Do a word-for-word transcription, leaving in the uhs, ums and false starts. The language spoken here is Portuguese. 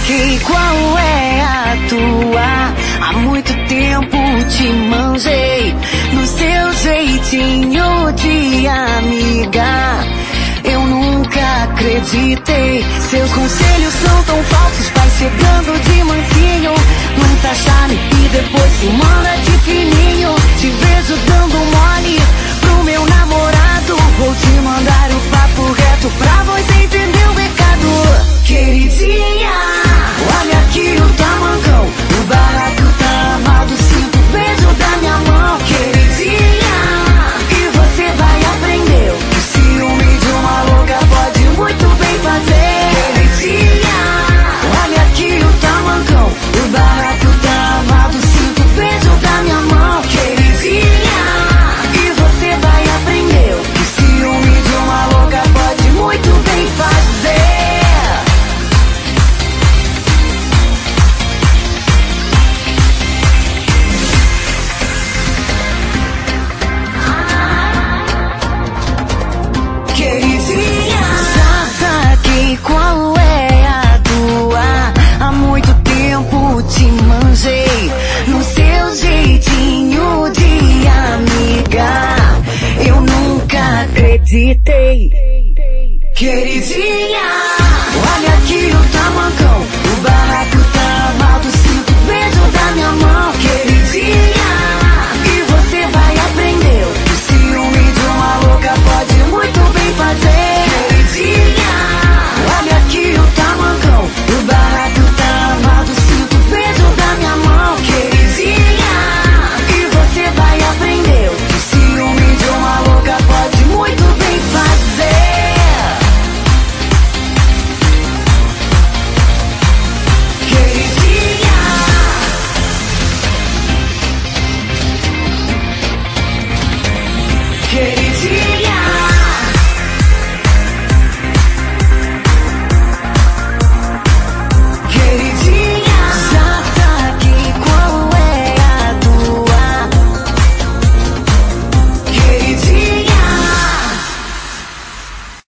saquei qual é a tua. Há muito tempo te manjei no seu jeitinho de amiga. Eu nunca acreditei. Seus conselhos são tão falsos. Vai chegando de mansinho, lança charme e depois se manda de fininho. Te vejo dando mole pro meu namorado. Vou te mandar o papo reto pra você entender o recado. Queridinha, olha aqui o tamancão, o barato tá amado, sinto o beijo da minha mão. Queridinha, e você vai aprender que o ciúme de uma louca pode muito bem fazer. Queridinha, olha aqui o tamancão, o barato tá amado, sinto o beijo da minha mão. Queridinha, e você vai aprender que o ciúme de uma louca pode muito bem fazer. Qual é a tua? Há muito tempo te manjei no seu jeitinho de amiga. Eu nunca acreditei. Queridinha,